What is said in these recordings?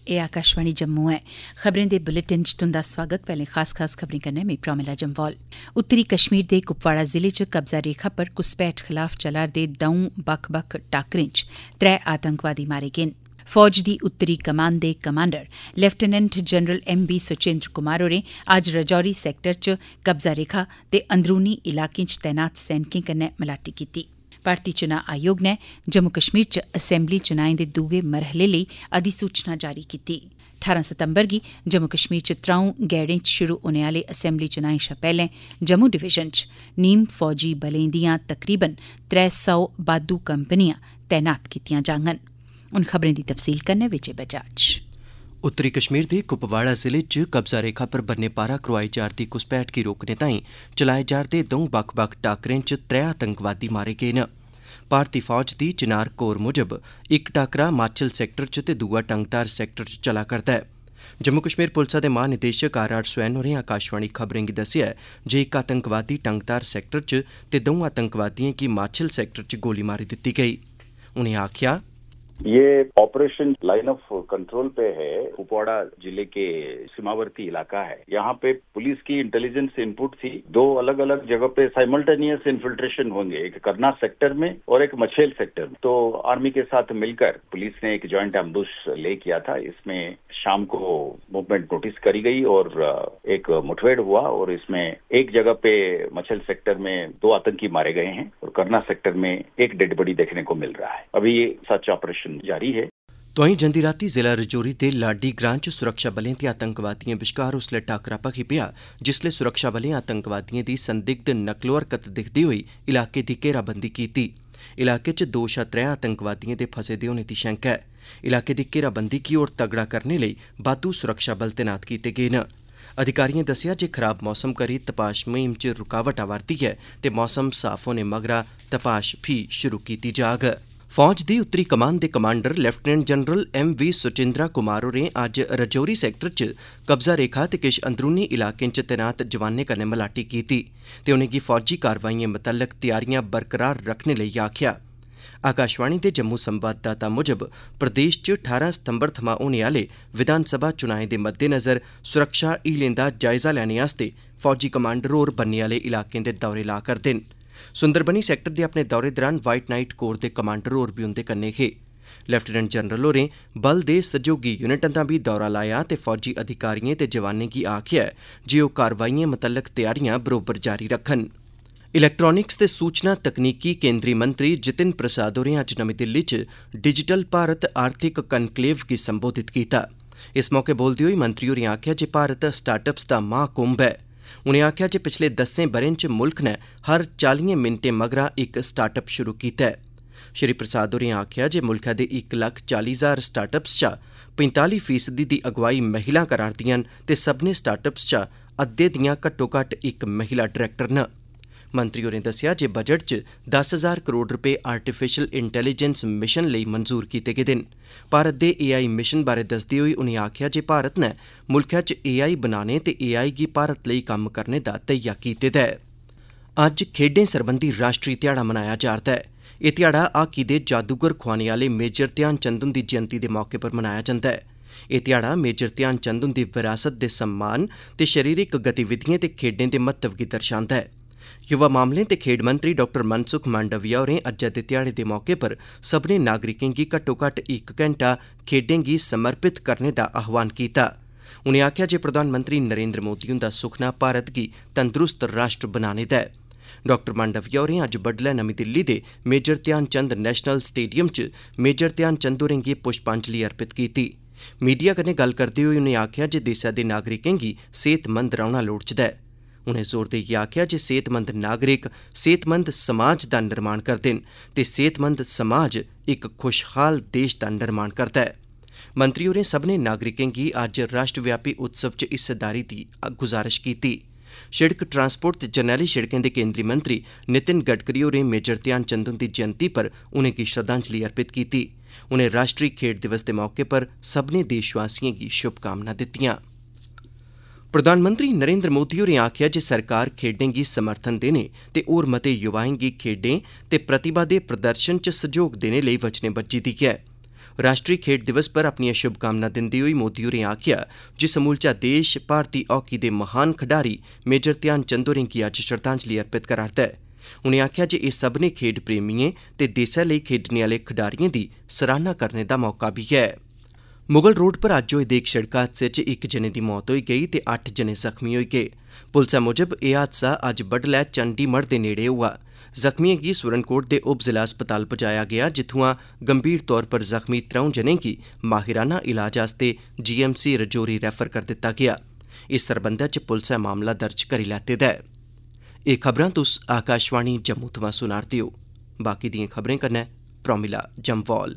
ए आकाशवाणी जम्मू है। खबरें दे बुलेटिन च तुंदा स्वागत। पैहले खास खबरें कन्नै में प्रोमिला जम्वाल। उत्तरी कश्मीर दे कुपवाड़ा जिले च कब्जा रेखा पर घुसपैठ खिलाफ चला'रदे दौं बक्ख-बक्ख टाकरें च 3 आतंकवादी मारे गे न। फौज दी उत्तरी कमान दे commander lieutenant general M.B. Suchendra Kumar होरें अज्ज राजौरी सैक्टर च कब्जा रेखा ते अंदरूनी इलाकें च तैनात सैनिकें कन्नै मलाटी कीती। भारतीय चुनां आयोग ने जम्मू कश्मीर च असैंबली चुनाएं दे दूए मरहले लेई अधिसूचना जारी कीती। 18 सितंबर गी जम्मू कश्मीर च 3 गैड़ें च शुरू होने आह्ले असैंबली चुनाएं शा पैह्ले जम्मू डिवीजन च नीम फौजी बलें दियां तकरीबन 300 बाद्धू कंपनियां तैनात कीतियां जाङन। उन खबरें दी तफसील कन्नै विजय बजाज। उत्तरी कश्मीर दे कुपवाड़ा जिले च कब्जा रेखा पर बन्ने पारा करोआई जा'रदी घुसपैठ गी रोकने ताईं चलाए जा'रदे दौं बक्ख-बक्ख टाकरें च 3 आतंकवादी मारे गे न। भारतीय फौज दी चिनार कोर मुजब इक टाकरा माचल सैक्टर च ते दूआ टंगधार सैक्टर च चला करदा ऐ। जम्मू कश्मीर पुलसा दे महानिदेशक R.R. स्वैन होरें आकाशवाणी खबरें गी दस्सेआ जे इक आतंकवादी टंगधार सैक्टर च ते 2 आतंकवादियें गी माचल सैक्टर च गोली मारी दित्ती गेई। उनें आखेआ, ये ऑपरेशन लाइन ऑफ कंट्रोल पे है। कुपवाड़ा जिले के सीमावर्ती इलाका है। यहाँ पे पुलिस की इंटेलिजेंस इनपुट थी। 2 अलग अलग जगह पे साइमल्टेनियस इन्फिल्ट्रेशन होंगे, एक करना सेक्टर में और एक मछेल सेक्टर में। तो आर्मी के साथ मिलकर पुलिस ने एक जॉइंट एम्बुश ले किया था। इसमें शाम को मूवमेंट नोटिस करी गई और एक मुठभेड़ हुआ और इसमें एक जगह पे मछेल सेक्टर में 2 आतंकी मारे गए हैं और करना सेक्टर में एक डेड बॉडी देखने को मिल रहा है। अभी ये सर्च ऑपरेशन जारी है। तोईं जंदी रातीं जिला रजौरी दे लाडी ग्रां च सुरक्षा बलें ते आतंकवादियें बश्कार उसलै टाकरा भखी पेआ जिसलै सुरक्षा बलें आतंकवादियें दी संदिग्ध नकलो हरकत दिखदे होई इलाके दी घेराबंदी कीती। इलाके च 2 शा 3 आतंकवादियें दे फसे दे होने दी शैंका ऐ। इलाके दी घेराबंदी गी होर तगड़ा करने लेई बाद्धू सुरक्षा बल तैनात कीते गे न। अधिकारियें दस्सेआ जे खराब मौसम करी तपाश मुहिम च रुकावट आवा'रदी ऐ ते मौसम साफ होने मगरा तपाश फ्ही शुरू कीती जाग। फौज दी उत्तरी कमान दे commander lieutenant general M.V. Suchendra Kumar होरें अज्ज राजौरी सैक्टर च कब्जा रेखा ते किश अंदरूनी इलाकें च तैनात जवानें कन्नै मलाटी कीती ते उनेंगी फौजी कारवाइयें मतल्लक तैयारियां बरकरार रखने लेई आखेआ। आकाशवाणी दे जम्मू संवाददाता मुजब प्रदेश च 18 सितंबर थमां होने आह्ले विधानसभा चुनाएं दे मद्देनज़र सुरक्षा हीलें दा जायजा लैने आस्तै फौजी कमांडर होर बन्ने आह्ले इलाकें दे दौरे ला करदे न। सुंदरबनी सैक्टर दे अपने दौरे दौरान व्हाइट नाइट कोर दे कमांडर होर बी उंदे कन्नै हे। लेफ्टिनेंट जनरल होरें बल दे सैह्योगी यूनिटें दा बी दौरा लाया ते फौजी अधिकारियें ते जवानें गी आखेआ जे ओह् कारवाइयें मतल्लक तैयारियां बरोबर जारी रक्खन। इलैक्ट्रानिक्स ते सूचना तकनीकी केंद्री मंत्री जितिन प्रसाद होरें अज्ज नमीं दिल्ली च डिजिटल भारत आर्थिक कनक्लेव गी संबोधित कीता। इस मौके बोलदे होई मंत्री होरें आखेआ जे भारत स्टार्टअप्स दा महाकुंभ है। उनें आखेआ जे पिछले 10 ब'रें च मुल्ख ने हर 40 मिंटें मगरा इक स्टार्टअप शुरू कीता है। श्री प्रसाद होरें आखेआ जे मुल्खै दे 1,40,000 स्टार्टअप्स चा 45% दी अगुवाई महिलां करा'रदियां न ते सभनें स्टार्टअप्स चा अद्धे दियां घट्टो-घट्ट इक महिला डायरैक्टर न। मंत्री होरें दस्सेआ जे बजट च 10,000 करोड़ रपे आर्टिफिशियल इंटैलीजेंस मिशन लेई मंजूर कीते गेदे न। भारत दे AI मिशन बारै दसदे होई उनें आखेआ जे भारत ने मुल्खै च AI बनाने ते AI गी भारत लेई कम्म करने दा धैर्य कीते दा ऐ। अज्ज खेड्डें सरबंधी राष्ट्री ध्याड़ा मनाया जा'रदा ऐ। एह् ध्याड़ा हाकी दे जादूगर खोआने आह्ले मेजर ध्यानचंद हुंदी जयंती दे मौके पर मनाया जंदा ऐ। एह् ध्याड़ा मेजर ध्यानचंद हुंदी विरासत दे सम्मान ते शरीरिक गतिविधियें ते खेड्डें दे महत्व गी दर्शांदा ऐ। युवा मामलें ते खेड्ड मंत्री डॉ. मनसुख मांडविया होरें अज्जै दे ध्याड़े दे मौके पर सभनें नागरिकें गी घट्टो-घट्ट 1 घैंटा खेड्डें गी समर्पित करने दा आह्वान कीता। उनें आखेआ जे प्रधानमंत्री नरेंद्र मोदी हुंदा सुखना भारत गी तंदरुस्त राष्ट्र बनाने दा ऐ। डॉ. मांडविया होरें अज्ज बड्डलै नमीं दिल्ली दे मेजर ध्यानचंद नेशनल स्टेडियम च मेजर ध्यानचंद होरें गी पुष्पांजलि अर्पित कीती। मीडिया कन्नै गल्ल करदे होई उनें आखेआ जे देसै दे नागरिकें गी सेहतमंद रौह्ना लोड़चदा ऐ। उनें जोर देइयै आखेआ जे सेहतमंद नागरिक सेहतमंद समाज दा निर्माण करदे न ते सेहतमंद समाज इक खुशहाल देश दा निर्माण करदा ऐ। मंत्री होरें सभनें नागरिकें गी अज्ज राष्ट्रव्यापी उत्सव च हिस्सेदारी दी गुजारिश कीती। शिड़क ट्रांसपोर्ट ते जरनैली शिड़कें दे केंद्री मंत्री नितिन गडकरी होरें मेजर ध्यानचंद हुंदी जयंती पर उनेंगी श्रद्धांजलि अर्पित कीती। उनें राष्ट्री खेड्ड दिवस दे मौके पर सभनें देशवासियें गी शुभकामनां दित्तियां। प्रधानमंत्री नरेंद्र मोदी होरें आखेआ जे सरकार खेड्डें गी समर्थन देने ते होर मते युवाएं गी खेड्डें ते प्रतिभा दे प्रदर्शन च सैह्योग देने लेई वचनें बज्झी दी ऐ। राष्ट्री खेड दिवस पर अपनियां शुभकामनां दिंदे होई मोदी होरें आखेआ जे समूलचा देश भारती हॉकी दे महान खडारी मेजर ध्यानचंद होरें गी अज्ज श्रद्धांजलि अर्पित करा'रदा ऐ। उनें आखेआ जे एह् सभनें खेड प्रेमिएं ते देसै लेई खेड्ढने आह्ले खडारिएं दी सराह्ना करने दा मौका बी ऐ। मुगल रोड पर अज्ज होए दे इक सड़क हादसे च इक जने दी मौत होई गेई ते 8 जने जख्मी होई गे। पुलसै मुजब एह् हादसा अज्ज बड्डलै चंडीमढ़ दे नेड़े होआ। जख्मियें गी सुरनकोट दे उप जिला अस्पताल पजाया गेआ, जित्थुआं गंभीर तौर पर जख्मी 3 जनें गी माहिराना इलाज आस्तै GMC रजौरी रैफर कर दित्ता गेआ। इस सरबंधै च पुलसै मामला दर्ज करी लैते दा ऐ। एह् खबरां तुस आकाशवाणी जम्मू थमां सुना'रदे ओ। बाकी दिएं खबरें कन्नै प्रोमिला जम्वाल।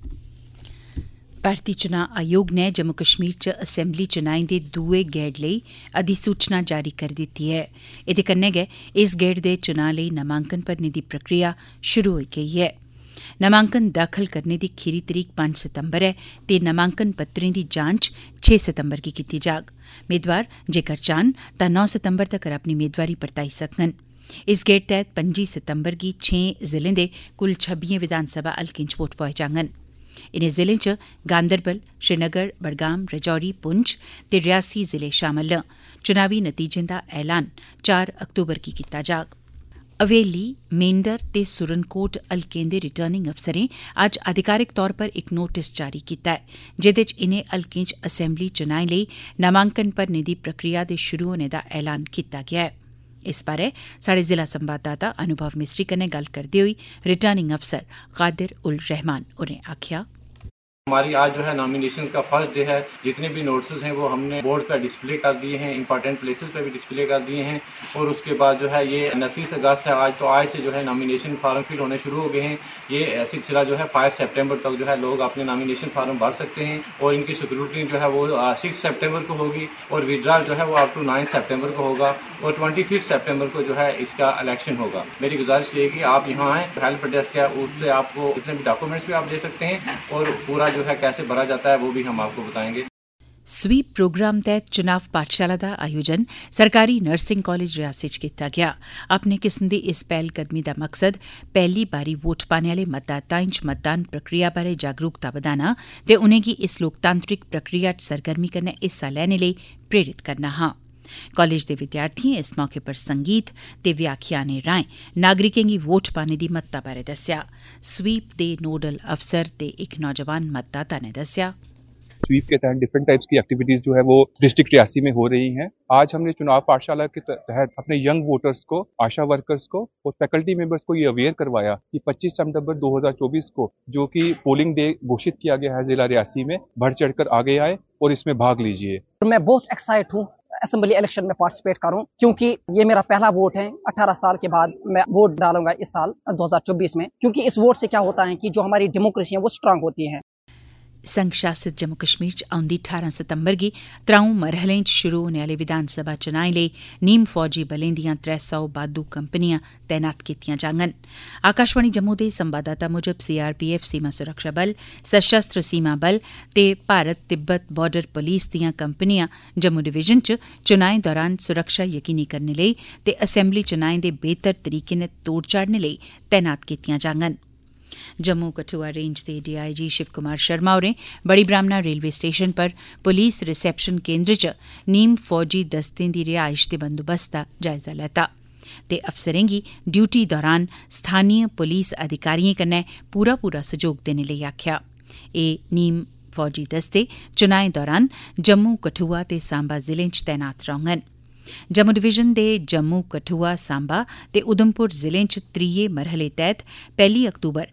भारतीय चुनाव आयोग ने जम्मू कश्मीर च असैम्बली चुनाएं दे दुए गेड़ लेई अधिसूचना जारी करी दित्ती ऐ। एह्दे कन्नै गै इस गेड़ दे चुनां लेई नामांकन भरने दी प्रक्रिया शुरू होई गेई ऐ। नामांकन दाखल करने दी खीरी तरीक 5 सितंबर ऐ ते नामांकन पत्रें दी जांच 6 सितंबर गी कीती जाग। मेदवार जेकर चाहन तां 9 सितंबर तक्कर अपनी मेदवारी परताई सकङन। इस गेड़ तैह्त 25 सितंबर गी 6 जिलें दे कुल 26 विधानसभा हल्कें च वोट पोए जाङन। इनें जिलें च गांदरबल, श्रीनगर, बडगाम, राजौरी, पुंछ ते रियासी जिले शामल न। चुनावी नतीजें दा ऐलान 4 अक्तूबर गी कीता जाग। हवेली, मेंढर ते सुरनकोट हल्कें दे रिटर्निंग अफसरें अज्ज अधिकारिक तौर पर इक नोटिस जारी कीता ऐ, जेह्दे च इनें हल्कें च असैम्बली चुनाएं लेई नामांकन भरने दी प्रक्रिया दे शुरू होने दा ऐलान कीता गेआ है। इस बारै साढ़े जिला संवाददाता अनुभव मिस्त्री कन्नै गल्ल करदे होई रिटर्निंग अफसर कादिर उल रहमान होरें आखेआ, हमारी आज जो है नॉमिनेशन का फर्स्ट डे है। जितने भी नोटिस हैं वो हमने बोर्ड पर डिस्प्ले कर दिए हैं, इंपॉर्टेंट प्लेसेस पर भी डिस्प्ले कर दिए हैं। और उसके बाद जो है ये 29 अगस्त है आज, तो आज से जो है नॉमिनेशन फार्म फिल होने शुरू हो गए हैं। ये सिलसिला जो है 5 सितंबर तक जो है लोग अपने नॉमिनेशन फार्म भर सकते हैं और इनकी सिक्योरिटी जो है वो 6 सितंबर को होगी और विड्रॉल जो है वो अप टू 9 सितंबर को होगा और 25 सितंबर को जो है इसका इलेक्शन होगा। मेरी गुजारिश ये है कि आप यहाँ आएँ, हेल्प डेस्क है उससे आपको जितने भी डॉक्यूमेंट्स भी आप दे सकते हैं और पूरा जो है कैसे भरा जाता है वो भी हम आपको बताएंगे। स्वीप प्रोग्राम तैह्त चुनाव पाठशाला दा आयोजन सरकारी नर्सिंग कालेज रियासी च कीता गेआ। अपने किस्म दी इस पैह्लकदमी दा मकसद पैह्ली बारी वोट पाने आह्ले मतदाताएं च मतदान प्रक्रिया बारै जागरूकता बधाना ते उनेंगी इस लोकतांत्रिक प्रक्रिया च सरगर्मी कन्नै हिस्सा लैने लेई प्रेरित करना हा। कालेज दे विद्यार्थिएं इस मौके पर संगीत ते व्याख्यानें राएं नागरिकें गी वोट पाने दी महत्ता बारै दस्सेआ। स्वीप दे नोडल अफसर ते इक नौजवान मतदाता ने दस्सेआ, स्वीप के तहत डिफरेंट टाइप्स की एक्टिविटीज जो है वो डिस्ट्रिक्ट रियासी में हो रही हैं। आज हमने चुनाव पाठशाला के तहत अपने यंग वोटर्स को, आशा वर्कर्स को और फैकल्टी मेंबर्स को ये अवेयर करवाया कि 25 सितंबर 2024 को जो कि पोलिंग डे घोषित किया गया है जिला रियासी में, बढ़ चढ़कर आगे आए और इसमें भाग लीजिए। मैं बहुत एक्साइट हूँ असेंबली इलेक्शन में पार्टिसिपेट करूं, क्योंकि ये मेरा पहला वोट है। 18 साल के बाद मैं वोट डालूंगा इस साल 2024 में, क्योंकि इस वोट से क्या होता है कि जो हमारी डेमोक्रेसी है वो स्ट्रांग होती है। संघ शासित जम्मू कश्मीर च औंदी 18 सितंबर गी 3 मरहलें च शुरू होने आह्ले विधानसभा चुनाएं लेई नीम फौजी बलें दियां 300 बाद्धू कंपनियां तैनात कीतियां जाङन। आकाशवाणी जम्मू दे संवाददाता मुजब CRPF सीमा सुरक्षा बल, सशस्त्र सीमा बल ते भारत तिब्बत बार्डर पुलिस दियां कंपनियां जम्मू डिवीजन च चुनाएं दौरान सुरक्षा यकीनी करने लेई ते असैम्बली चुनाएं दे बेहतर तरीके नै तोड़ चाढ़ने लेई तैनात कीतियां जाङन। जम्मू कठुआ रेंज दे DIG शिव कुमार शर्मा होरें बड़ी ब्राह्मणा रेलवे स्टेशन पर पुलिस रिसेप्शन केन्द्र च नीम फौजी दस्तें दी रिहाइश दे बंदोबस्त दा जायजा लैता ते अफसरें गी ड्यूटी दौरान स्थानीय पुलिस अधिकारिएं कन्नै पूरा सैह्योग देने लेई आखेआ। एह् नीम फौजी दस्ते चुनाएं दौरान जम्मू, कठुआ ते सांबा जिलें च तैनात रौह्ङन। जम्मू डिवीजन दे जम्मू, कठुआ, सांबा ते उधमपुर जिलें च 3 मरहले तैह्त 1 अक्तूबर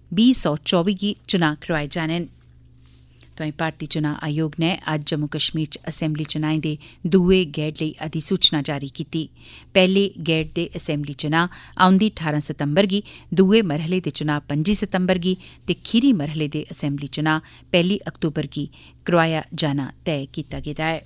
2024 गी चुनां करोआए जाने न। तोआईं भारतीय चुनां आयोग ने अज्ज जम्मू कश्मीर च असैम्बली चुनाएं दे दुए गेड़ लेई अधिसूचना जारी कीती। पैह्ले गेड़ दे असैम्बली चुनां औंदी 18 सितंबर गी, दुए मरहले दे चुनां 25 सितंबर गी ते खीरी मरहले दे असैम्बली चुनां 1 अक्तूबर गी करोआया जाना तैऽ कीता गेदा ऐ।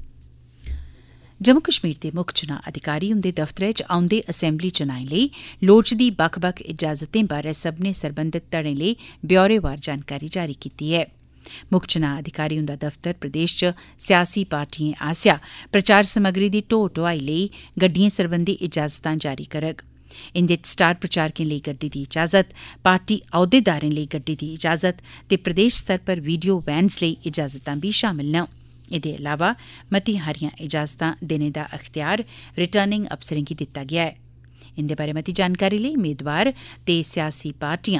जम्मू कश्मीर दे मुक्ख चुनां अधिकारी हुंदे दफ्तरै च औंदे असैम्बली चुनाएं लेई लोड़चदी बक्ख-बक्ख इजाजतें बारै सब्भनें सरबंधत धड़ें लेई ब्यौरेवार जानकारी जारी कीती ऐ। मुक्ख चुनां अधिकारी हुंदा दफ्तर प्रदेश च सियासी पार्टिएं आसेआ प्रचार समग्री दी ढो ढोआई लेई गड्डिएं सरबंधी इजाजतां जारी करग। इंदे च स्टार प्रचारकें लेई गड्डी दी इजाजत, पार्टी अहुदेदारें लेई गड्डी दी इजाजत ते प्रदेश स्तर पर वीडियो वैन्स लेई इजाजतां बी शामिल न। एह्दे अलावा मती हारियां इजाजतां देने दा अख्तियार रिटर्निंग अफसरें गी दित्ता गेआ ऐ। इंदे बारै मती जानकारी लेई मेदवार ते सियासी पार्टियां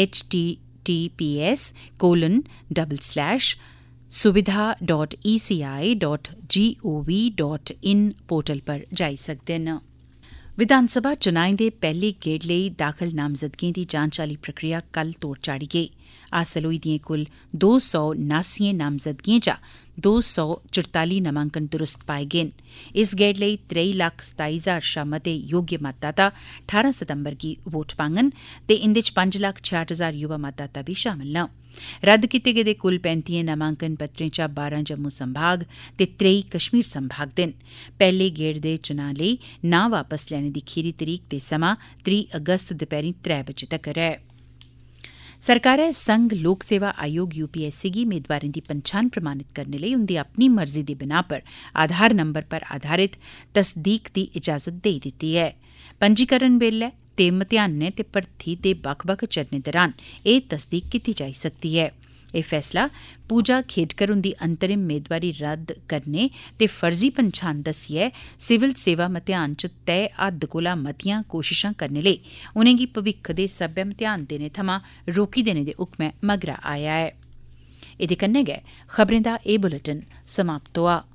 https://suvidha.eci.gov.in पोर्टल पर जाई सकदे न। विधानसभा चुनाएं दे पैह्ले गेड़ लेई दाखल नामजदगियें दी जांच आह्ली प्रक्रिया कल तोड़ चाढ़ी गेई। हासल होई दिएं कुल 279 नामजदगियें चा 244 नामांकन दुरुस्त पाए गे न। इस गेड़ लेई 3,27,000 शा मते योग्य मतदाता 18 सितंबर गी वोट पाङन ते इंदे च 5,66,000 युवा मतदाता बी शामल न। रद्द कीते गेदे कुल 35 नामांकन पत्रें चा 12 जम्मू संभाग ते 23 कश्मीर संभाग दे न। पैह्ले गेड़ दे चुनां लेई नां वापस लैने दी खीरी तरीक ते समां 3 अगस्त दपैह्री 3 बजे तक्कर ऐ। सरकारै संघ लोक सेवा आयोग यूपीएससी गी मेदवारें दी पंछान प्रमाणित करने लेई उंदी अपनी मर्जी दी बिनाह पर आधार नंबर पर आधारित तसदीक दी इजाजत देई दित्ती ऐ। पंजीकरण बेल्लै ते मतेहानें ते भर्थी दे बक्ख-बक्ख चरणें दौरान एह् तसदीक कीती जाई सकदी ऐ। एह् फैसला पूजा खेडकर उंदी अंतरिम मेदवारी रद्द करने ते फर्जी पंछान दस्सियै सिविल सेवा मतेहान च तय हद्द कोला मतियां कोशिशां करने लेई उनेंगी भविक्ख दे सब्बै मतेहान देने थमां रोकी देने दे हुक्मै मगरा आया ऐ। एह्दे कन्नै गै खबरें दा एह् बुलेटिन समाप्त होआ।